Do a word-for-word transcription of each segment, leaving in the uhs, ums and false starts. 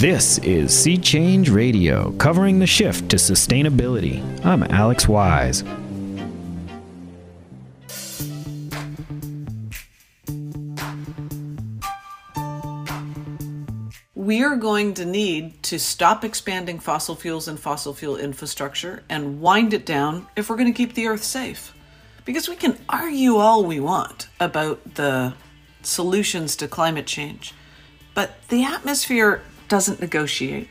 This is Sea Change Radio, covering the shift to sustainability. I'm Alex Wise. We are going to need to stop expanding fossil fuels and fossil fuel infrastructure and wind it down if we're going to keep the Earth safe. Because we can argue all we want about the solutions to climate change, but the atmosphere doesn't negotiate.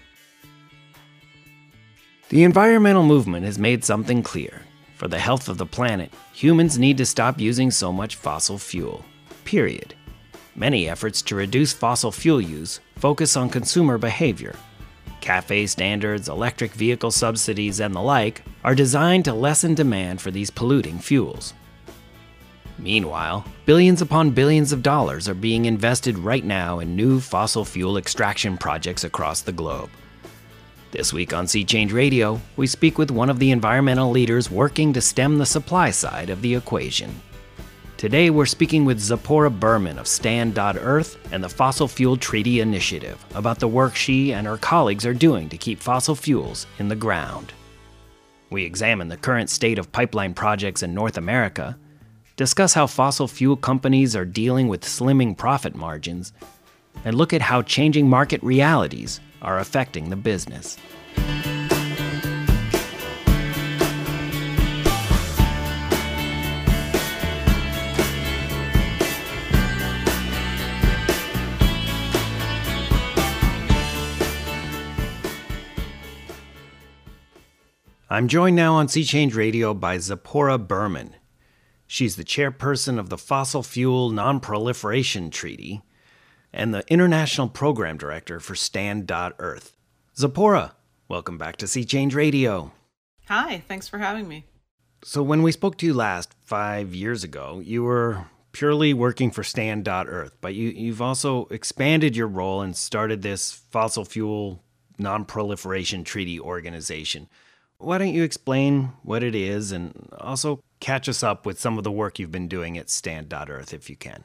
The environmental movement has made something clear. For the health of the planet, humans need to stop using so much fossil fuel. Period. Many efforts to reduce fossil fuel use focus on consumer behavior. Cafe standards, electric vehicle subsidies, and the like are designed to lessen demand for these polluting fuels. Meanwhile, billions upon billions of dollars are being invested right now in new fossil fuel extraction projects across the globe. This week on Sea Change Radio, we speak with one of the environmental leaders working to stem the supply side of the equation. Today we're speaking with Zipporah Berman of Stand dot Earth and the Fossil Fuel Treaty Initiative about the work she and her colleagues are doing to keep fossil fuels in the ground. We examine the current state of pipeline projects in North America, discuss how fossil fuel companies are dealing with slimming profit margins, and look at how changing market realities are affecting the business. I'm joined now on Sea Change Radio by Zipporah Berman. She's the chairperson of the Fossil Fuel Non-Proliferation Treaty and the International Program Director for Stand dot Earth. Zipporah, welcome back to Sea Change Radio. Hi, thanks for having me. So when we spoke to you last, five years ago, you were purely working for Stand dot Earth, but you, you've also expanded your role and started this Fossil Fuel Non-Proliferation Treaty organization. Why don't you explain what it is and also catch us up with some of the work you've been doing at Stand dot Earth, if you can?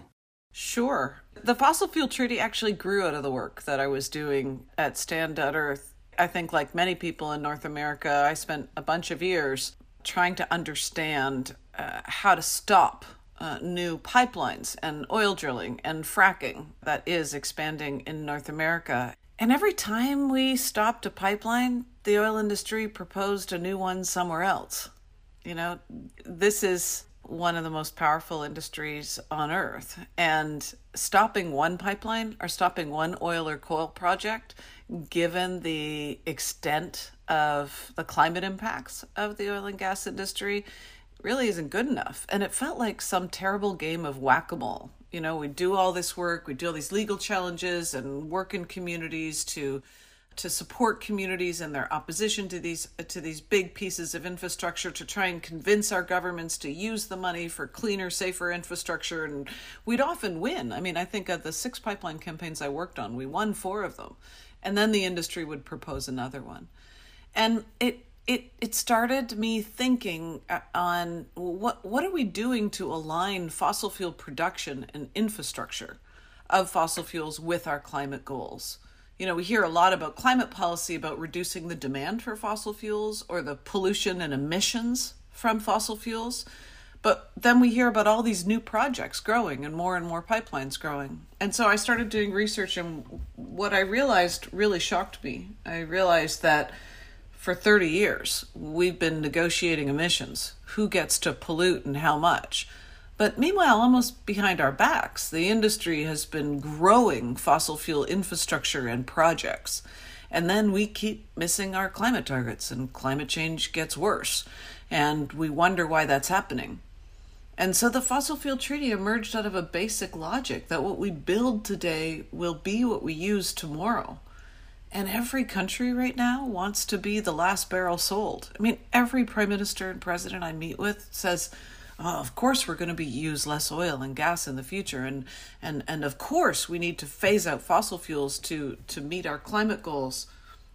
Sure. The Fossil Fuel Treaty actually grew out of the work that I was doing at Stand dot Earth. I think like many people in North America, I spent a bunch of years trying to understand uh, how to stop uh, new pipelines and oil drilling and fracking that is expanding in North America. And every time we stopped a pipeline, the oil industry proposed a new one somewhere else. You know, this is one of the most powerful industries on Earth. And stopping one pipeline or stopping one oil or coal project, given the extent of the climate impacts of the oil and gas industry, really isn't good enough. And it felt like some terrible game of whack-a-mole. You know, we do all this work, we do all these legal challenges and work in communities to to support communities in their opposition to these to these big pieces of infrastructure, to try and convince our governments to use the money for cleaner, safer infrastructure. And we'd often win. I mean, I think of the six pipeline campaigns I worked on, we won four of them. And then the industry would propose another one. And it it it started me thinking on what what are we doing to align fossil fuel production and infrastructure of fossil fuels with our climate goals. You know, we hear a lot about climate policy, about reducing the demand for fossil fuels or the pollution and emissions from fossil fuels. But then we hear about all these new projects growing and more and more pipelines growing. And so I started doing research, and what I realized really shocked me. I realized that for thirty years, we've been negotiating emissions. Who gets to pollute and how much? But meanwhile, almost behind our backs, the industry has been growing fossil fuel infrastructure and projects. And then we keep missing our climate targets, and climate change gets worse. And we wonder why that's happening. And so the Fossil Fuel Treaty emerged out of a basic logic that what we build today will be what we use tomorrow. And every country right now wants to be the last barrel sold. I mean, every prime minister and president I meet with says, oh, of course we're going to be use less oil and gas in the future, and and and of course we need to phase out fossil fuels to to meet our climate goals.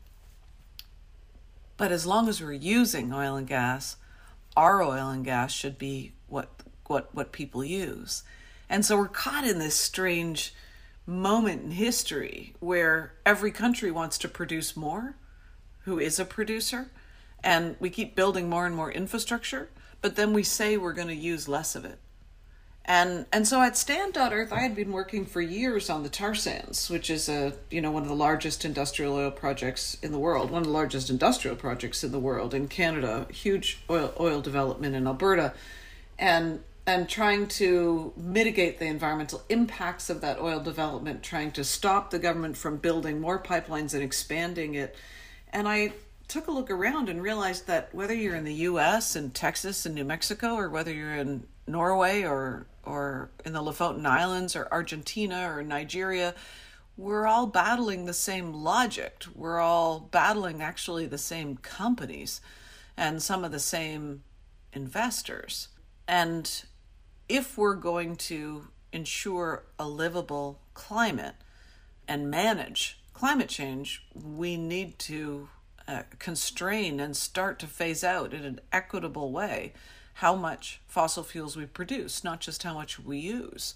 But as long as we're using oil and gas, our oil and gas should be what what what people use. And so we're caught in this strange moment in history where every country wants to produce more, who is a producer, and we keep building more and more infrastructure, but then we say we're going to use less of it. And and so at Stand dot Earth, I had been working for years on the tar sands, which is a you know one of the largest industrial oil projects in the world, one of the largest industrial projects in the world in Canada, huge oil oil development in Alberta, and and trying to mitigate the environmental impacts of that oil development, trying to stop the government from building more pipelines and expanding it. And I took a look around and realized that whether you're in the U S and Texas and New Mexico, or whether you're in Norway or or in the Lofoten Islands or Argentina or Nigeria, we're all battling the same logic. We're all battling actually the same companies and some of the same investors. And if we're going to ensure a livable climate and manage climate change, we need to uh, constrain and start to phase out in an equitable way how much fossil fuels we produce, not just how much we use.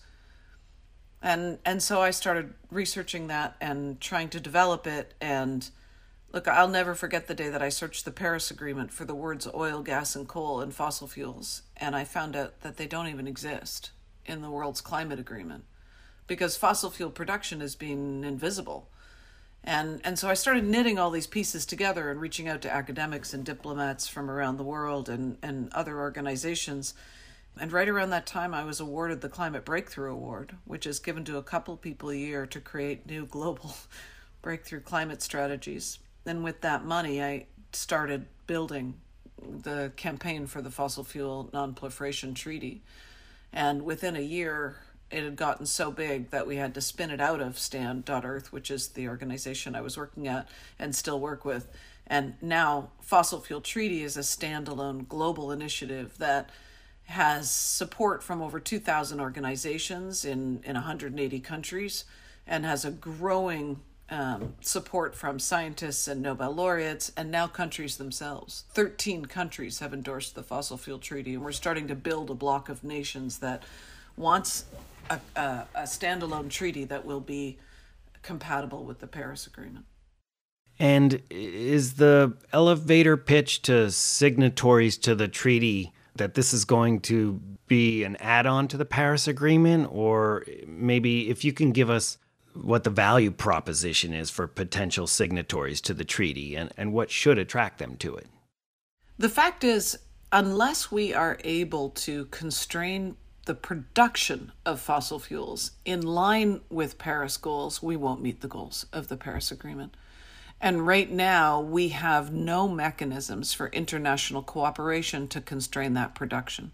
And and so I started researching that and trying to develop it. And look, I'll never forget the day that I searched the Paris Agreement for the words oil, gas, and coal and fossil fuels. And I found out that they don't even exist in the world's climate agreement because fossil fuel production is being invisible. And and so I started knitting all these pieces together and reaching out to academics and diplomats from around the world and, and other organizations. And right around that time, I was awarded the Climate Breakthrough Award, which is given to a couple people a year to create new global breakthrough climate strategies. And with that money, I started building the campaign for the Fossil Fuel Non-Proliferation Treaty. And within a year, it had gotten so big that we had to spin it out of Stand dot Earth, which is the organization I was working at and still work with. And now Fossil Fuel Treaty is a standalone global initiative that has support from over two thousand organizations in, in one hundred eighty countries and has a growing um, support from scientists and Nobel laureates and now countries themselves. thirteen countries have endorsed the Fossil Fuel Treaty, and we're starting to build a block of nations that wants a, a, a standalone treaty that will be compatible with the Paris Agreement. And is the elevator pitch to signatories to the treaty that this is going to be an add-on to the Paris Agreement? Or maybe if you can give us what the value proposition is for potential signatories to the treaty and, and what should attract them to it? The fact is, unless we are able to constrain the production of fossil fuels in line with Paris goals, we won't meet the goals of the Paris Agreement. And right now, we have no mechanisms for international cooperation to constrain that production.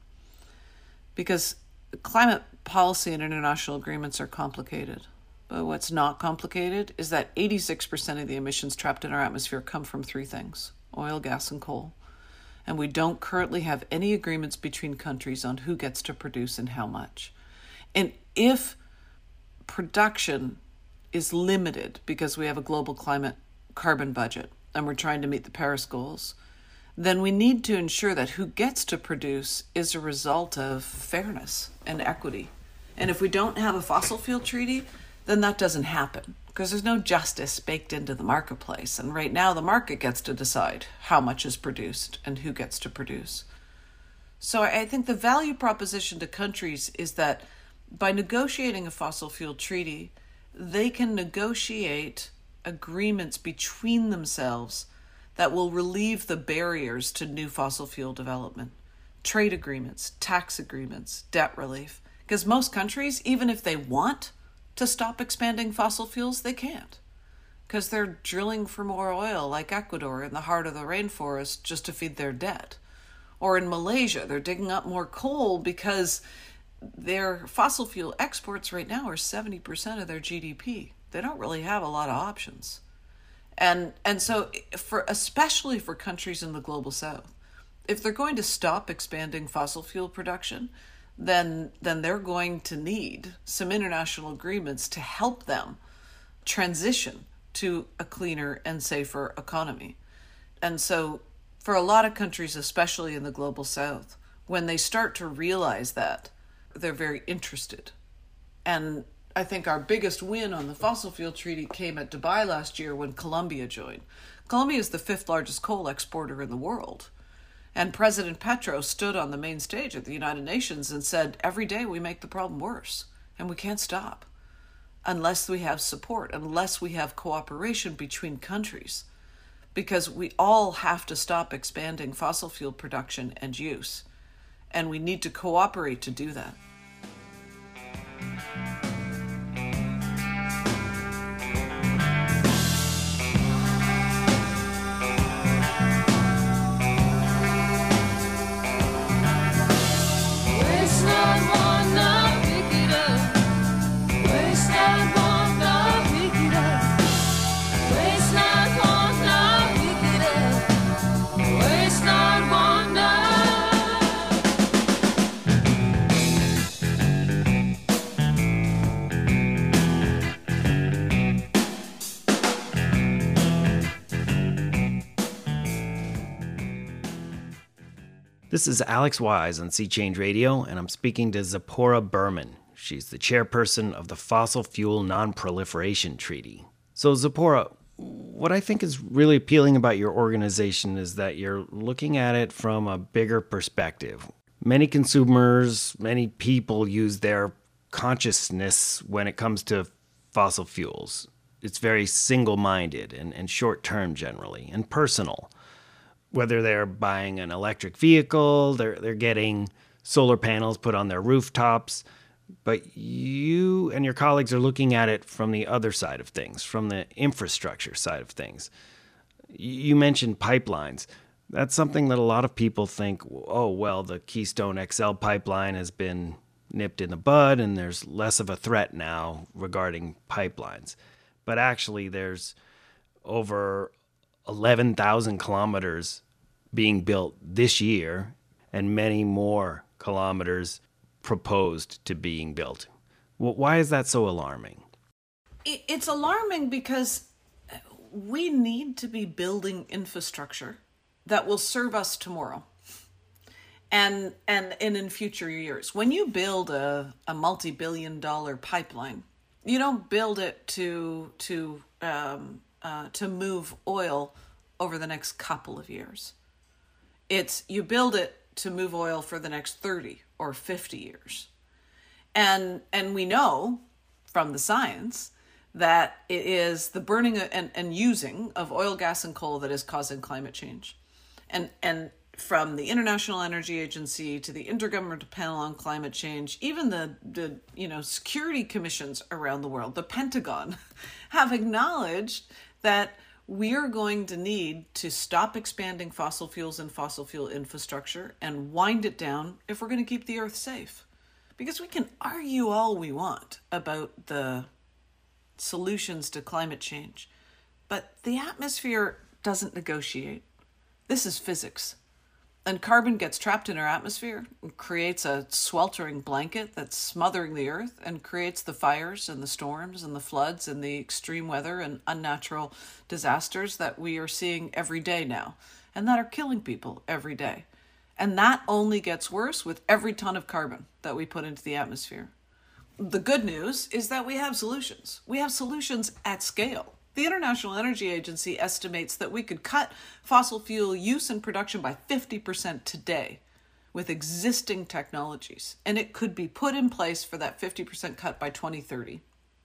Because climate policy and international agreements are complicated. But what's not complicated is that eighty-six percent of the emissions trapped in our atmosphere come from three things: oil, gas, and coal. And we don't currently have any agreements between countries on who gets to produce and how much. And if production is limited because we have a global climate carbon budget and we're trying to meet the Paris goals, then we need to ensure that who gets to produce is a result of fairness and equity. And if we don't have a fossil fuel treaty, then that doesn't happen because there's no justice baked into the marketplace. And right now the market gets to decide how much is produced and who gets to produce. So I think the value proposition to countries is that by negotiating a fossil fuel treaty, they can negotiate agreements between themselves that will relieve the barriers to new fossil fuel development. Trade agreements, tax agreements, debt relief. Because most countries, even if they want to stop expanding fossil fuels, they can't. Because they're drilling for more oil, like Ecuador in the heart of the rainforest, just to feed their debt. Or in Malaysia, they're digging up more coal because their fossil fuel exports right now are seventy percent of their G D P. They don't really have a lot of options. And and so for especially for countries in the global south, if they're going to stop expanding fossil fuel production, then then they're going to need some international agreements to help them transition to a cleaner and safer economy. And so for a lot of countries, especially in the global south, when they start to realize that, they're very interested. And I think our biggest win on the fossil fuel treaty came at Dubai last year when Colombia joined. Colombia is the fifth largest coal exporter in the world. And President Petro stood on the main stage at the United Nations and said, every day we make the problem worse, and we can't stop unless we have support, unless we have cooperation between countries, because we all have to stop expanding fossil fuel production and use, and we need to cooperate to do that. This is Alex Wise on Sea Change Radio, and I'm speaking to Zipporah Berman. She's the chairperson of the Fossil Fuel Non-Proliferation Treaty. So, Zipporah, what I think is really appealing about your organization is that you're looking at it from a bigger perspective. Many consumers, many people use their consciousness when it comes to fossil fuels. It's very single-minded and, and short-term generally, and personal. Whether they're buying an electric vehicle, they're they're getting solar panels put on their rooftops, but you and your colleagues are looking at it from the other side of things, from the infrastructure side of things. You mentioned pipelines. That's something that a lot of people think, oh, well, the Keystone X L pipeline has been nipped in the bud and there's less of a threat now regarding pipelines. But actually, there's over eleven thousand kilometers being built this year and many more kilometers proposed to being built. Why is that so alarming? It's alarming because we need to be building infrastructure that will serve us tomorrow and and, and in future years. When you build a, a multi-billion dollar pipeline, you don't build it to to um, uh, to move oil over the next couple of years. It's you build it to move oil for the next thirty or fifty years. And and we know from the science that it is the burning and, and using of oil, gas, and coal that is causing climate change. And and from the International Energy Agency to the Intergovernmental Panel on Climate Change, even the, the you know security commissions around the world, the Pentagon, have acknowledged that we are going to need to stop expanding fossil fuels and fossil fuel infrastructure and wind it down if we're going to keep the earth safe. Because we can argue all we want about the solutions to climate change, but the atmosphere doesn't negotiate. This is physics. And carbon gets trapped in our atmosphere and creates a sweltering blanket that's smothering the earth and creates the fires and the storms and the floods and the extreme weather and unnatural disasters that we are seeing every day now and that are killing people every day. And that only gets worse with every ton of carbon that we put into the atmosphere. The good news is that we have solutions. We have solutions at scale. The International Energy Agency estimates that we could cut fossil fuel use and production by fifty percent today with existing technologies, and it could be put in place for that fifty percent cut by twenty thirty.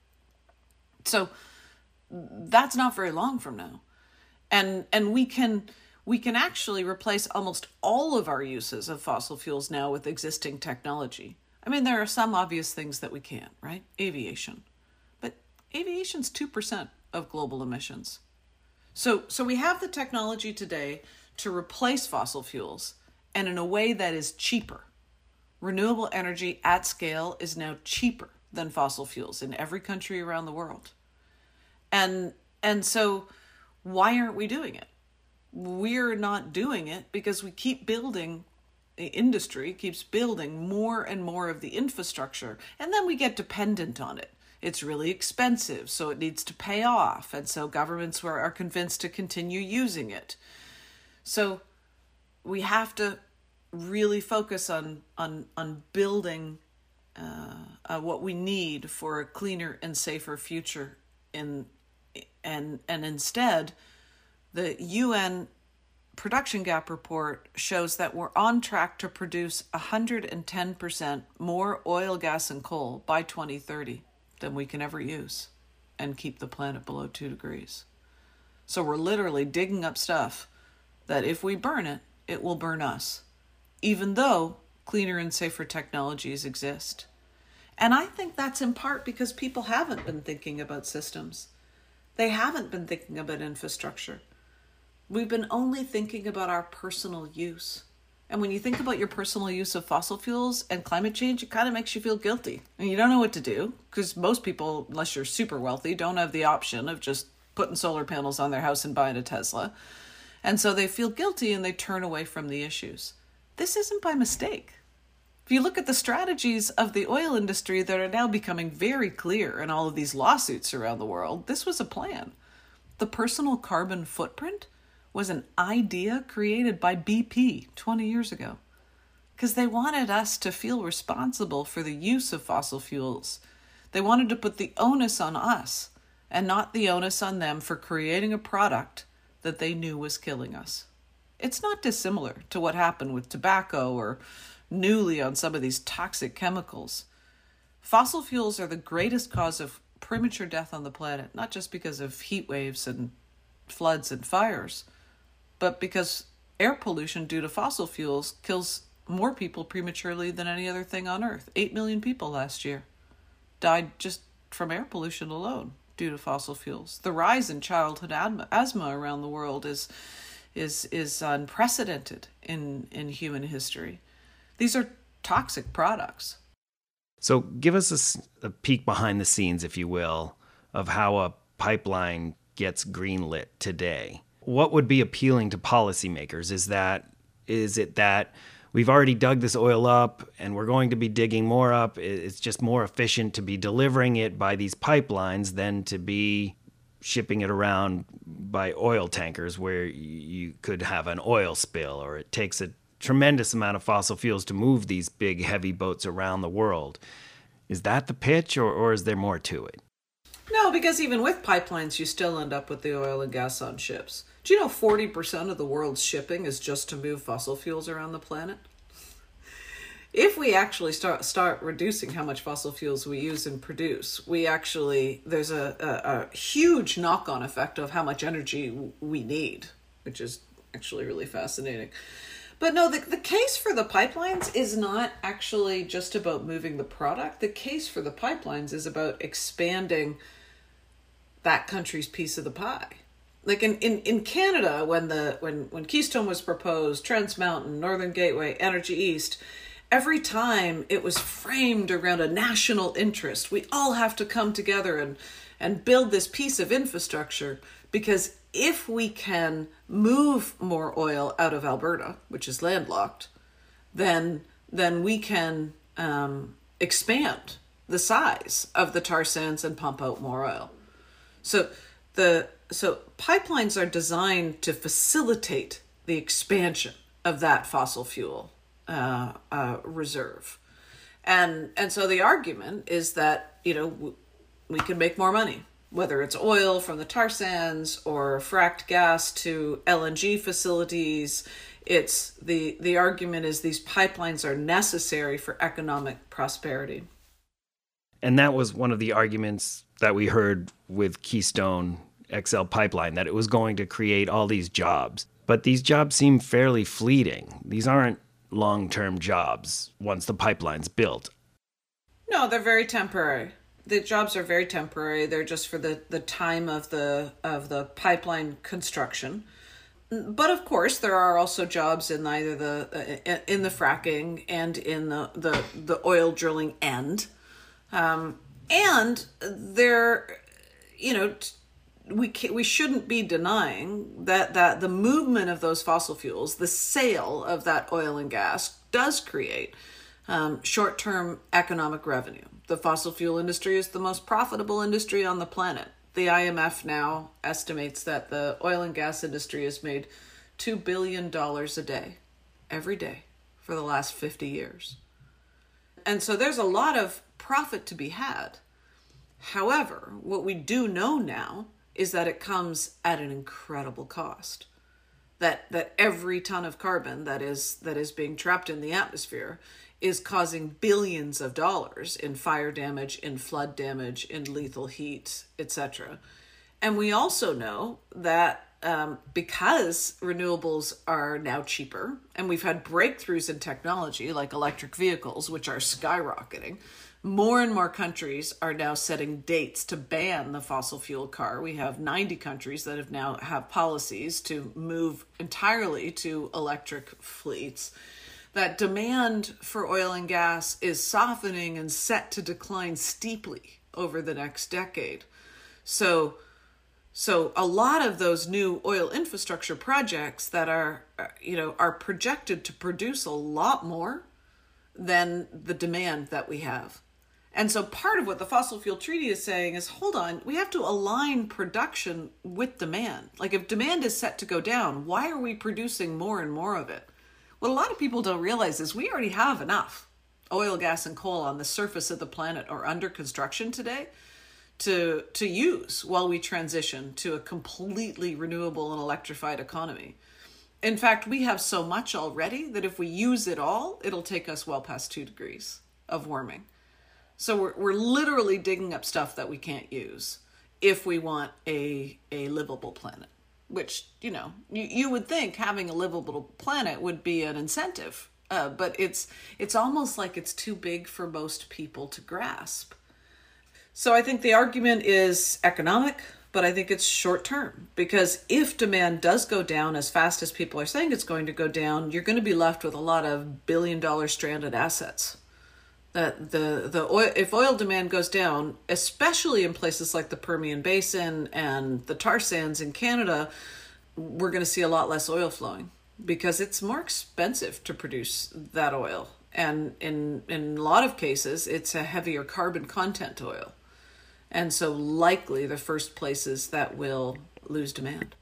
So that's not very long from now. And and we can we can actually replace almost all of our uses of fossil fuels now with existing technology. I mean, there are some obvious things that we can't, right? Aviation. But aviation's two percent of global emissions. So, so we have the technology today to replace fossil fuels, and in a way that is cheaper. Renewable energy at scale is now cheaper than fossil fuels in every country around the world. And, and so why aren't we doing it? We're not doing it because we keep building, the industry keeps building more and more of the infrastructure, and then we get dependent on it. It's really expensive, so it needs to pay off, and so governments are, are convinced to continue using it. So we have to really focus on on on building uh, uh, what we need for a cleaner and safer future. In and and instead, the U N Production Gap Report shows that we're on track to produce one hundred ten percent more oil, gas, and coal by twenty thirty than we can ever use and keep the planet below two degrees. So we're literally digging up stuff that if we burn it, it will burn us, even though cleaner and safer technologies exist. And I think that's in part because people haven't been thinking about systems. They haven't been thinking about infrastructure. We've been only thinking about our personal use. And when you think about your personal use of fossil fuels and climate change, it kind of makes you feel guilty. And you don't know what to do, because most people, unless you're super wealthy, don't have the option of just putting solar panels on their house and buying a Tesla. And so they feel guilty and they turn away from the issues. This isn't by mistake. If you look at the strategies of the oil industry that are now becoming very clear in all of these lawsuits around the world, this was a plan. The personal carbon footprint was an idea created by B P twenty years ago, because they wanted us to feel responsible for the use of fossil fuels. They wanted to put the onus on us and not the onus on them for creating a product that they knew was killing us. It's not dissimilar to what happened with tobacco or newly on some of these toxic chemicals. Fossil fuels are the greatest cause of premature death on the planet, not just because of heat waves and floods and fires, but because air pollution due to fossil fuels kills more people prematurely than any other thing on Earth. Eight million people last year died just from air pollution alone due to fossil fuels. The rise in childhood asthma around the world is is is unprecedented in, in human history. These are toxic products. So give us a, a peek behind the scenes, if you will, of how a pipeline gets greenlit today. What would be appealing to policymakers? Is that is it that we've already dug this oil up and we're going to be digging more up? It's just more efficient to be delivering it by these pipelines than to be shipping it around by oil tankers where you could have an oil spill, or it takes a tremendous amount of fossil fuels to move these big, heavy boats around the world. Is that the pitch, or, or is there more to it? No, because even with pipelines, you still end up with the oil and gas on ships. Do you know forty percent of the world's shipping is just to move fossil fuels around the planet? If we actually start start reducing how much fossil fuels we use and produce, we actually, there's a, a, a huge knock-on effect of how much energy we need, which is actually really fascinating. But no, the, the case for the pipelines is not actually just about moving the product. The case for the pipelines is about expanding that country's piece of the pie. Like in, in, in Canada, when the when, when Keystone was proposed, Trans Mountain, Northern Gateway, Energy East, every time it was framed around a national interest. We all have to come together and, and build this piece of infrastructure, because if we can move more oil out of Alberta, which is landlocked, then then we can um, expand the size of the tar sands and pump out more oil. So the so pipelines are designed to facilitate the expansion of that fossil fuel uh, uh, reserve, and and so the argument is that, you know, w- we can make more money, whether it's oil from the tar sands or fracked gas to L N G facilities. It's the the argument is these pipelines are necessary for economic prosperity. And that was one of the arguments that we heard with Keystone X L pipeline, that it was going to create all these jobs. But these jobs seem fairly fleeting. These aren't long-term jobs once the pipeline's built. No, they're very temporary. The jobs are very temporary. They're just for the, the time of the of the pipeline construction. But of course, there are also jobs in either the in the fracking and in the the, the oil drilling end. Um, and there, you know, we can, we shouldn't be denying that that the movement of those fossil fuels, the sale of that oil and gas, does create um, short-term economic revenue. The fossil fuel industry is the most profitable industry on the planet. The I M F now estimates that the oil and gas industry has made two billion dollars a day, every day, for the last fifty years. and so there's a lot of profit to be had. However, what we do know now is that it comes at an incredible cost. That that every ton of carbon that is that is being trapped in the atmosphere is causing billions of dollars in fire damage, in flood damage, in lethal heat, et cetera. And we also know that um, because renewables are now cheaper, and we've had breakthroughs in technology like electric vehicles, which are skyrocketing, more and more countries are now setting dates to ban the fossil fuel car. We have ninety countries that have now have policies to move entirely to electric fleets. That demand for oil and gas is softening and set to decline steeply over the next decade. So, so a lot of those new oil infrastructure projects that are, you know, are projected to produce a lot more than the demand that we have. And so part of what the Fossil Fuel Treaty is saying is, hold on, we have to align production with demand. Like if demand is set to go down, why are we producing more and more of it? What a lot of people don't realize is we already have enough oil, gas, and coal on the surface of the planet or under construction today to, to use while we transition to a completely renewable and electrified economy. In fact, we have so much already that if we use it all, it'll take us well past two degrees of warming. So we're we're literally digging up stuff that we can't use if we want a a livable planet, which, you know, you, you would think having a livable planet would be an incentive, uh, but it's it's almost like it's too big for most people to grasp. So I think the argument is economic, but I think it's short term, because if demand does go down as fast as people are saying it's going to go down, you're going to be left with a lot of billion dollar stranded assets. That the the oil, if oil demand goes down, especially in places like the Permian Basin and the tar sands in Canada, we're going to see a lot less oil flowing because it's more expensive to produce that oil. And in in a lot of cases, it's a heavier carbon content oil. And so likely the first places that will lose demand.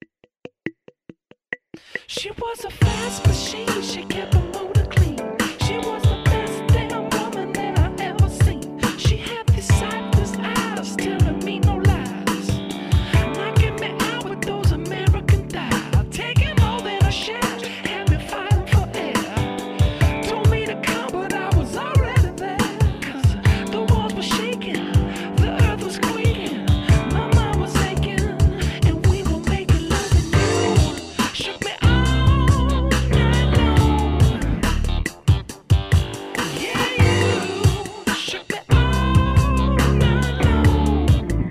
She was a fast machine, she kept a motor clean. She was the best damn woman that I ever seen. She had these sightless eyes telling me no lies, knocking me out with those American thighs, taking more than a shot, had me fighting for air. Told me to come, but I was already there, 'cause the walls were shaking, the earth was quaking, my mind was aching, and we were making love and you shook me all night long. Yeah, you shook me all night long.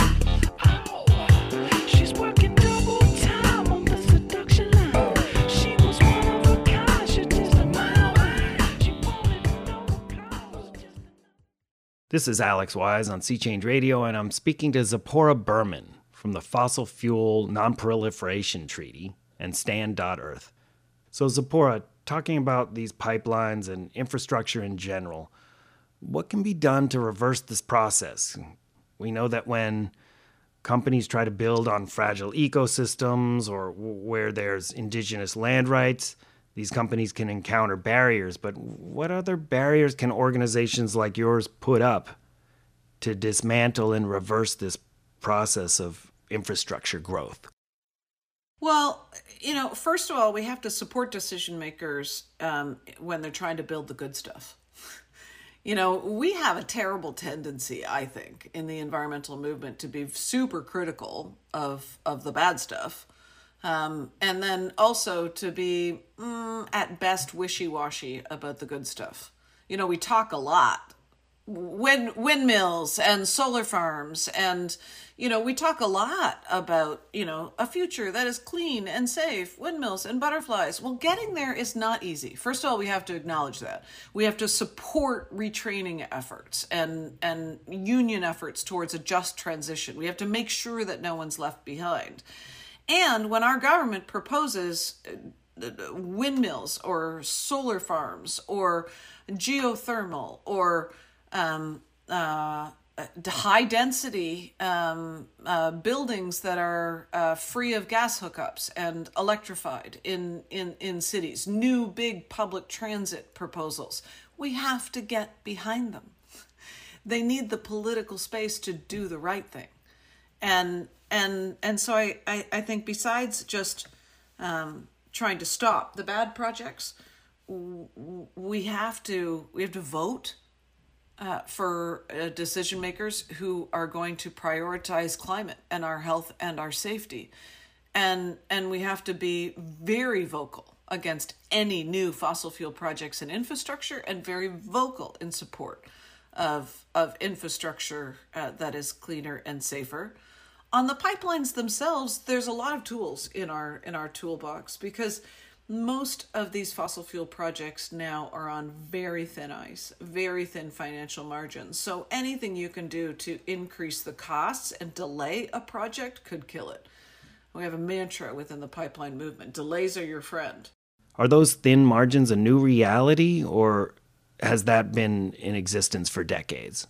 Oh, she's working double time on the seduction line. She was one of a kind, she just a mile away. She wanted to know cause just This is Alex Wise on Sea Change Radio, and I'm speaking to Zipporah Berman from the Fossil Fuel Non-Proliferation Treaty and Stand dot Earth. So Zipporah, talking about these pipelines and infrastructure in general, what can be done to reverse this process? We know that when companies try to build on fragile ecosystems or w- where there's indigenous land rights, these companies can encounter barriers. But what other barriers can organizations like yours put up to dismantle and reverse this process of infrastructure growth? Well, you know, first of all, we have to support decision makers um, when they're trying to build the good stuff. You know, we have a terrible tendency, I think, in the environmental movement to be super critical of of the bad stuff. Um, and then also to be, mm, at best, wishy-washy about the good stuff. You know, we talk a lot. Wind, windmills and solar farms, and, you know, we talk a lot about, you know, a future that is clean and safe, windmills and butterflies. Well, getting there is not easy. First of all, we have to acknowledge that. We have to support retraining efforts and, and union efforts towards a just transition. We have to make sure that no one's left behind. And when our government proposes windmills or solar farms or geothermal or um, uh, high density um, uh, buildings that are uh, free of gas hookups and electrified in, in, in cities, new big public transit proposals, we have to get behind them. They need the political space to do the right thing. And and and so I, I, I think besides just um, trying to stop the bad projects, we have to we have to vote uh, for uh, decision makers who are going to prioritize climate and our health and our safety. And and we have to be very vocal against any new fossil fuel projects and infrastructure, and very vocal in support of of infrastructure uh, that is cleaner and safer. On the pipelines themselves, there's a lot of tools in our in our toolbox, because most of these fossil fuel projects now are on very thin ice, very thin financial margins. So anything you can do to increase the costs and delay a project could kill it. We have a mantra within the pipeline movement: delays are your friend. Are those thin margins a new reality, or has that been in existence for decades?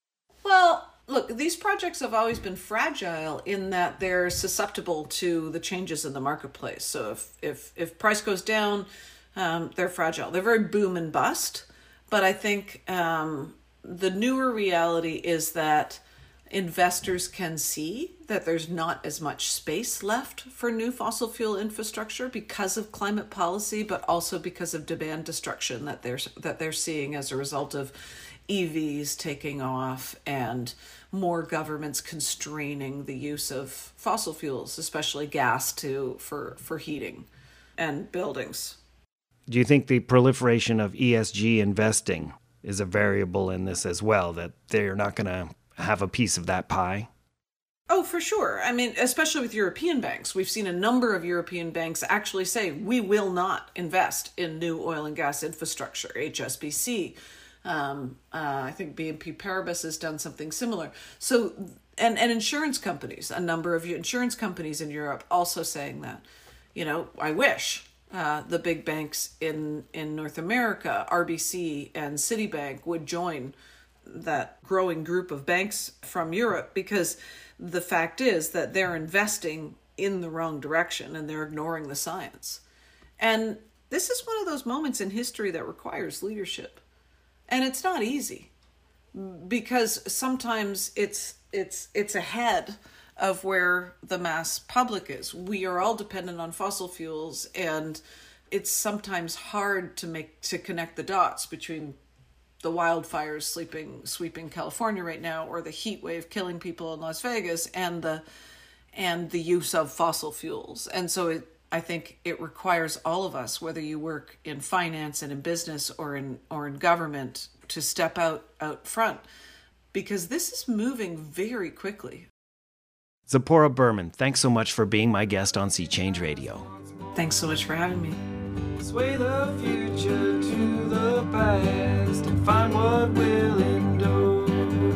Well, look, these projects have always been fragile in that they're susceptible to the changes in the marketplace. So if if, if price goes down, um, they're fragile. They're very boom and bust. But I think um, the newer reality is that investors can see that there's not as much space left for new fossil fuel infrastructure because of climate policy, but also because of demand destruction that they're that they're seeing as a result of E Vs taking off and more governments constraining the use of fossil fuels, especially gas, to for for heating and buildings. Do you think the proliferation of E S G investing is a variable in this as well, that they're not going to have a piece of that pie? Oh, for sure. I mean, especially with European banks. We've seen a number of European banks actually say, we will not invest in new oil and gas infrastructure. H S B C, um, uh, I think B N P Paribas has done something similar. So, and, and insurance companies, a number of insurance companies in Europe also saying that. You know, I wish uh, the big banks in, in North America, R B C and Citibank, would join that growing group of banks from Europe, because the fact is that they're investing in the wrong direction and they're ignoring the science. And this is one of those moments in history that requires leadership. And it's not easy, because sometimes it's it's it's ahead of where the mass public is. We are all dependent on fossil fuels, and it's sometimes hard to make to connect the dots between the wildfires sleeping, sweeping California right now, or the heat wave killing people in Las Vegas, and the and the use of fossil fuels. And so it, I think it requires all of us, whether you work in finance and in business or in or in government, to step out out front, because this is moving very quickly. Zipporah Berman, thanks so much for being my guest on Sea Change Radio. Thanks so much for having me. Sway the future to the past and find what will endure.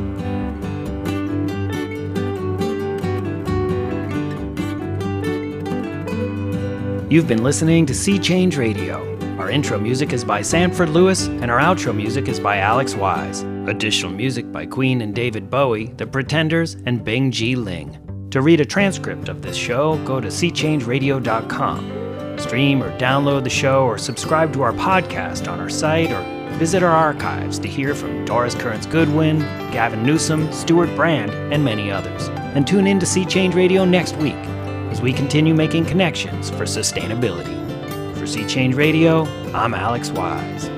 You've been listening to Sea Change Radio. Our intro music is by Sanford Lewis, and our outro music is by Alex Wise. Additional music by Queen and David Bowie, The Pretenders, and Bing Ji Ling. To read a transcript of this show, go to sea change radio dot com. Stream or download the show, or subscribe to our podcast on our site, or visit our archives to hear from Doris Kearns Goodwin, Gavin Newsom, Stuart Brand, and many others. And tune in to Sea Change Radio next week as we continue making connections for sustainability. For Sea Change Radio, I'm Alex Wise.